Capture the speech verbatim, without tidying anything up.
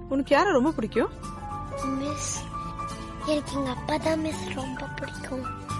உனக்கு யார ரொம்ப பிடிக்கும்? மிஸ், எனக்கு எங்க அப்பா தான் மிஸ் ரொம்ப பிடிக்கும்.